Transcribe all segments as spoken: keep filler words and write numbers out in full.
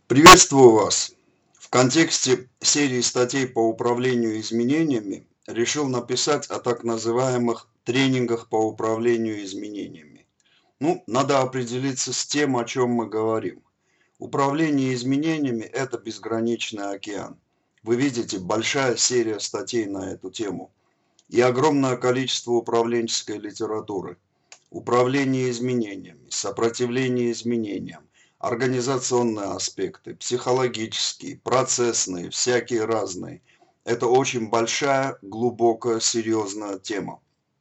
Приветствую вас! В контексте серии статей по управлению изменениями решил написать о так называемых тренингах по управлению изменениями. Ну, надо определиться с тем, о чем мы говорим. Управление изменениями – это безграничный океан. Вы видите, большая серия статей на эту тему и огромное количество управленческой литературы. Управление изменениями, сопротивление изменениям, организационные аспекты, психологические, процессные, всякие разные. Это очень большая, глубокая, серьезная тема.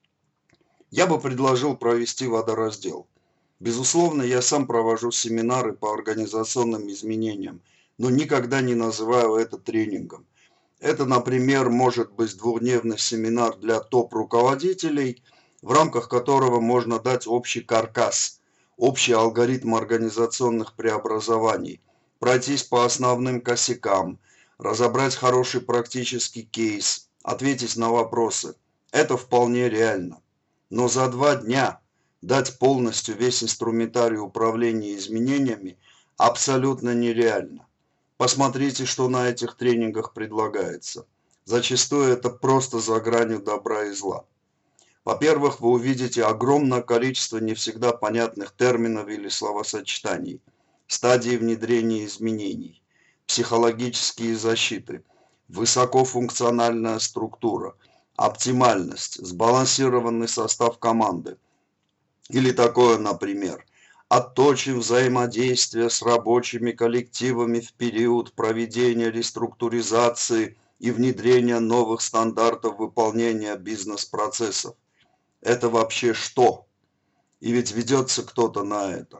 Я бы предложил провести водораздел. Безусловно, я сам провожу семинары по организационным изменениям, но никогда не называю это тренингом. Это, например, может быть двухдневный семинар для топ-руководителей, в рамках которого можно дать общий каркас, общий алгоритм организационных преобразований, пройтись по основным косякам, разобрать хороший практический кейс, ответить на вопросы. Это вполне реально. Но за два дня дать полностью весь инструментарий управления изменениями абсолютно нереально. Посмотрите, что на этих тренингах предлагается. Зачастую это просто за гранью добра и зла. Во-первых, вы увидите огромное количество не всегда понятных терминов или словосочетаний, стадии внедрения изменений, психологические защиты, высокофункциональная структура, оптимальность, сбалансированный состав команды. Или такое, например, отточим взаимодействие с рабочими коллективами в период проведения реструктуризации и внедрения новых стандартов выполнения бизнес-процессов. Это вообще что? И ведь ведется кто-то на это.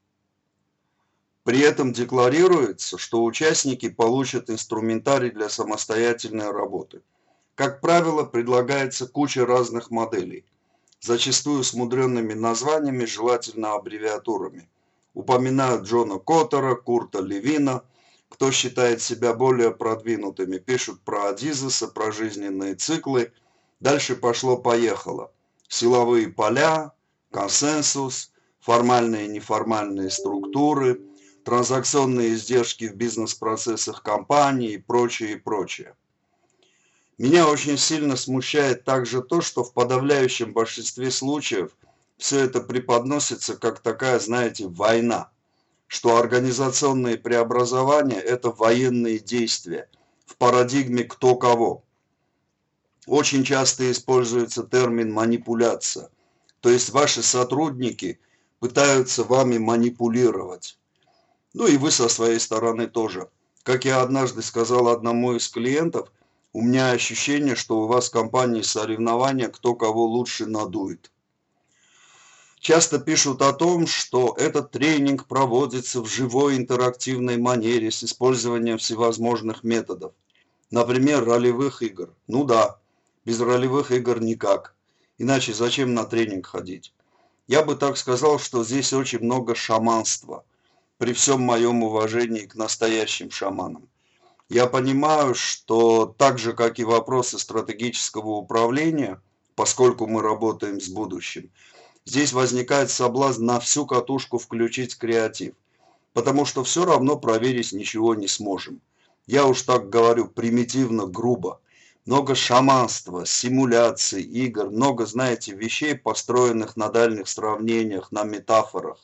При этом декларируется, что участники получат инструментарий для самостоятельной работы. Как правило, предлагается куча разных моделей, зачастую с мудренными названиями, желательно аббревиатурами. Упоминают Джона Коттера, Курта Левина. Кто считает себя более продвинутыми, пишут про Адизеса, про жизненные циклы. Дальше пошло-поехало. Силовые поля, консенсус, формальные и неформальные структуры, транзакционные издержки в бизнес-процессах компании и прочее, и прочее. Меня очень сильно смущает также то, что в подавляющем большинстве случаев все это преподносится как такая, знаете, война, что организационные преобразования – это военные действия в парадигме кто кого. Очень часто используется термин манипуляция, то есть ваши сотрудники пытаются вами манипулировать. Ну и вы со своей стороны тоже. Как я однажды сказал одному из клиентов, у меня ощущение, что у вас в компании соревнования, кто кого лучше надует. Часто пишут о том, что этот тренинг проводится в живой интерактивной манере с использованием всевозможных методов. Например, ролевых игр. Ну да, без ролевых игр никак. Иначе зачем на тренинг ходить? Я бы так сказал, что здесь очень много шаманства, при всем моем уважении к настоящим шаманам. Я понимаю, что так же, как и вопросы стратегического управления, поскольку мы работаем с будущим, здесь возникает соблазн на всю катушку включить креатив, потому что все равно проверить ничего не сможем. Я уж так говорю примитивно, грубо. Много шаманства, симуляций, игр, много, знаете, вещей, построенных на дальних сравнениях, на метафорах.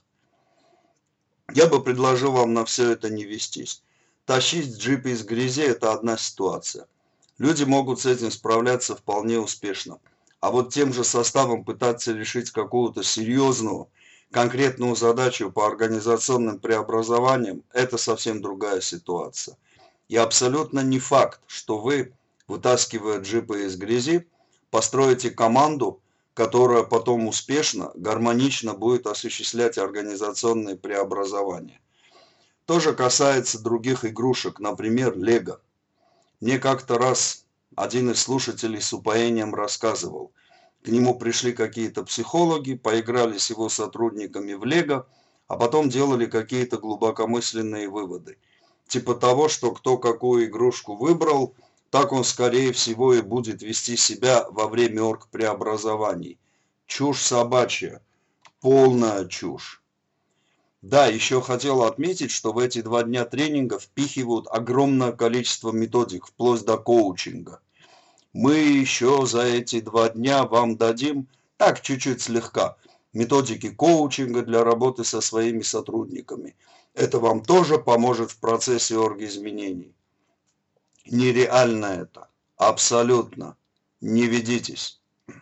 Я бы предложил вам на все это не вестись. Тащить джип из грязи – это одна ситуация. Люди могут с этим справляться вполне успешно. А вот тем же составом пытаться решить какую-то серьезную, конкретную задачу по организационным преобразованиям – это совсем другая ситуация. И абсолютно не факт, что вы, вытаскивая джипы из грязи, построите команду, которая потом успешно, гармонично будет осуществлять организационные преобразования. То же касается других игрушек, например, Лего. Мне как-то раз один из слушателей с упоением рассказывал. К нему пришли какие-то психологи, поиграли с его сотрудниками в Лего, а потом делали какие-то глубокомысленные выводы. Типа того, что кто какую игрушку выбрал, так он, скорее всего, и будет вести себя во время оргпреобразований. Чушь собачья, полная чушь. Да, еще хотел отметить, что в эти два дня тренинга впихивают огромное количество методик, вплоть до коучинга. Мы еще за эти два дня вам дадим, так чуть-чуть слегка, методики коучинга для работы со своими сотрудниками. Это вам тоже поможет в процессе оргизменений. Нереально это. Абсолютно. Не ведитесь.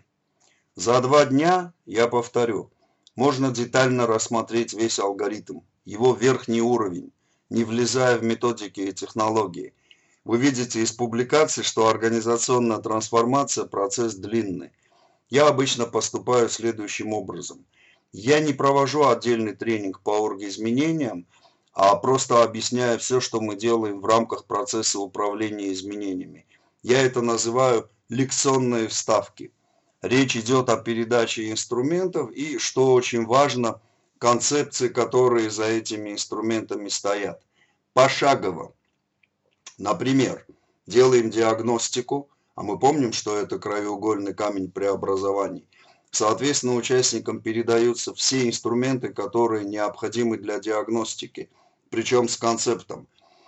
За два дня, я повторю, можно детально рассмотреть весь алгоритм, его верхний уровень, не влезая в методики и технологии. Вы видите из публикаций, что организационная трансформация – процесс длинный. Я обычно поступаю следующим образом. Я не провожу отдельный тренинг по оргизменениям, а просто объясняю все, что мы делаем в рамках процесса управления изменениями. Я это называю лекционные вставки. Речь идет о передаче инструментов и, что очень важно, концепции, которые за этими инструментами стоят. Пошагово. Например, делаем диагностику, а мы помним, что это краеугольный камень преобразований. Соответственно, участникам передаются все инструменты, которые необходимы для диагностики, причем с концептом,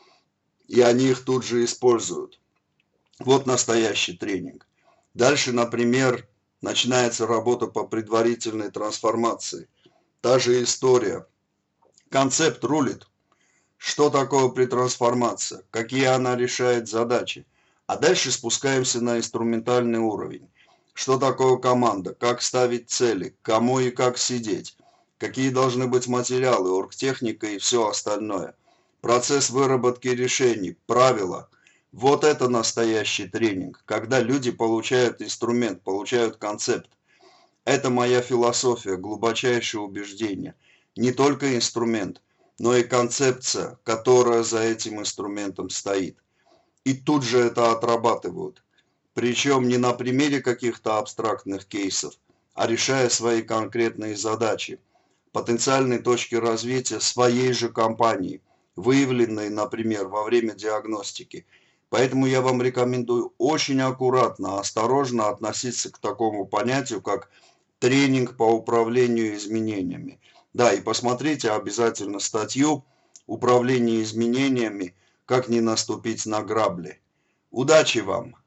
и они их тут же используют. Вот настоящий тренинг. Дальше, например, начинается работа по предварительной трансформации. Та же история. Концепт рулит. Что такое претрансформация? Какие она решает задачи? А дальше спускаемся на инструментальный уровень. Что такое команда? Как ставить цели? Кому и как сидеть? Какие должны быть материалы, оргтехника и все остальное? Процесс выработки решений, правила. Вот это настоящий тренинг, когда люди получают инструмент, получают концепт. Это моя философия, глубочайшее убеждение. Не только инструмент, но и концепция, которая за этим инструментом стоит. И тут же это отрабатывают. Причем не на примере каких-то абстрактных кейсов, а решая свои конкретные задачи, потенциальные точки развития своей же компании, выявленные, например, во время диагностики. Поэтому я вам рекомендую очень аккуратно, осторожно относиться к такому понятию, как тренинг по управлению изменениями. Да, и посмотрите обязательно статью «Управление изменениями. Как не наступить на грабли». Удачи вам!